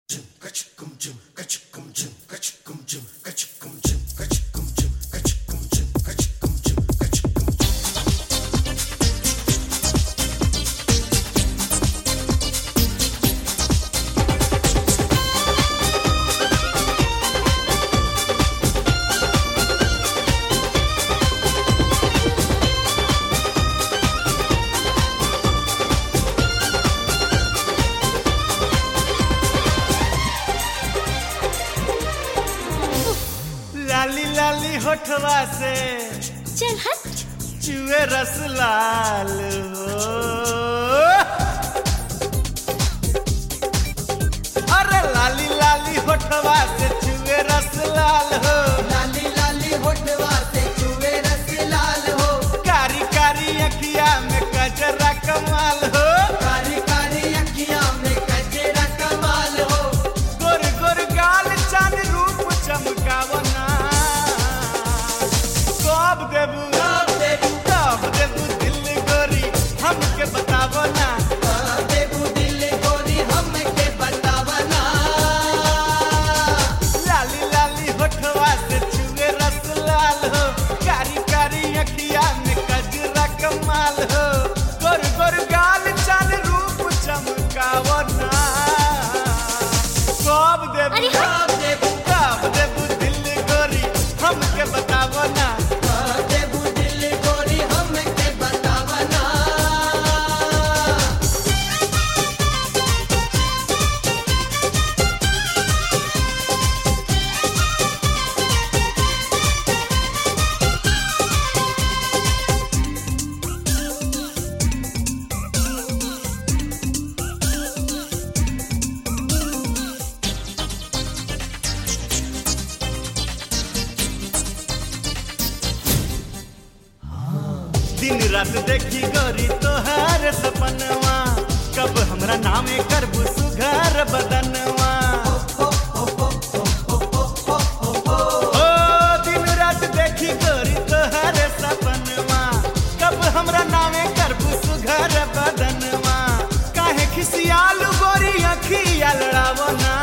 लाली लाली होठवा से चल हट चुए रस लाल हो। अरे लाली लाली होठवा से चुए रस लाल हो। लाली लाली होठवा से चुए रस लाल हो। कारी कारी अखिया में कजरा कमाल हो। कारी कारी अखिया में कजरा कमाल हो। गोर गोर गाल चांद रूप चमकावना। कब देबू दिल गोरी हमके बतावो ना। देबू दिल गोरी हमके बतावा ना। लाली लाली होठवा से चुए रस लाल हो। कारी कारी अखिया में कजरा कमाल हो। गोर गोर गाल चांद रूप चमकावो ना। अरे हाँ। कब देबू दिल गोरी हमके बतावो ना। देबू दिल गोरी हमके बतावा ना। दिन रात देखी गोरी तोहार सपनवा। कब हमरा नामे करबू सुघर बदनवा। ओ दिन रात देखी गोरी तोहार सपनवा। कब हमरा नामे करबू सुघर बदनवा। काहे खिसियालू गोरी अखिया लड़ावो ना।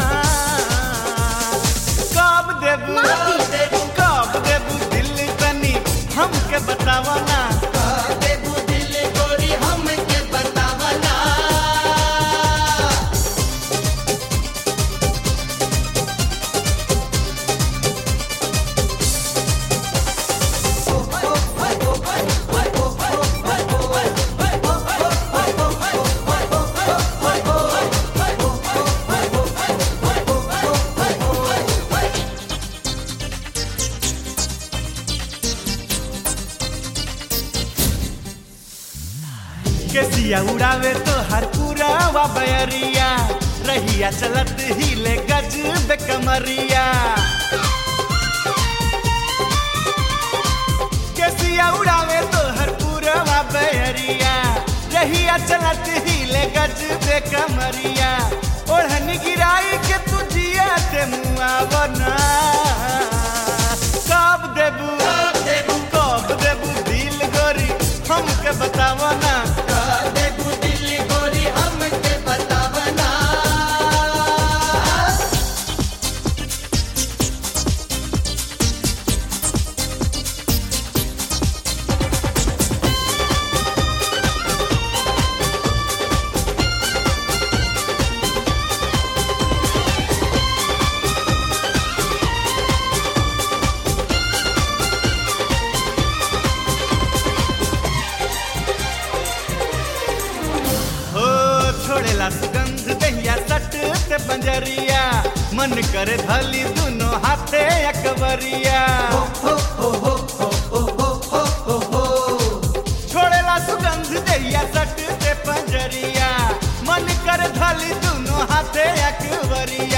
कब देबू दिल तनी हमके बतावो ना। देबू दिल गोरी हमके बतावा ना। केसिया उड़ावे तो हर पूरा बयरिया। रहिया चलत हिले गज कमरिया। केसिया उड़ावे तो हर पूरा बयरिया। रहिया चलत हिले गज कमरिया। ओढ़नी गिराई के तुझिया ते मुआ बना। कब देबू दिल गोरी हमके बतावो ना। देबू दिल गोरी हमके बतावा ना। हो छोड़ेला सुगंध दहिया सट ते पंजरिया। मन करे धली दोनों हाथे अकबरिया। छोड़ेला सुगंध दहिया सट ते पंजरिया। मन करे धली दोनों हाथे अकबरिया।